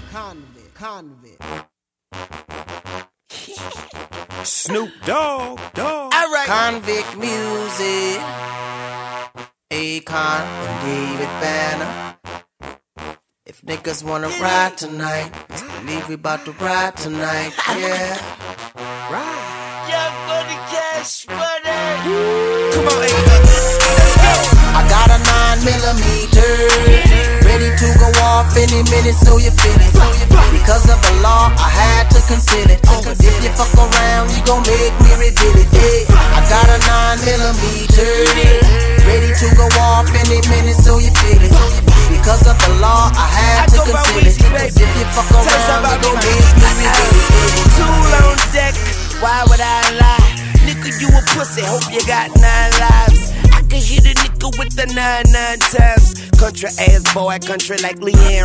Convict. Snoop Dogg. Alright. Convict music. Akon and David Banner. If niggas wanna ride tonight, just believe we bout to ride tonight, yeah. Young Money, Cash Money. Come on, Akon. Let's go. I got a 9mm, ready to go off any minute, so you feel it. Because of the law, I had to conceal it. But if you fuck around, you gon' make me reveal it. Yeah. I got a 9mm, ready to go off any minute, so you feel it. Because of the law, I had to conceal it. But if you fuck around, you gon' make me reveal it. Tool on deck, why would I lie? Nigga, you a pussy, hope you got 9 lives. I can hit a nigga with the 9 times. Country ass boy, country like Leanne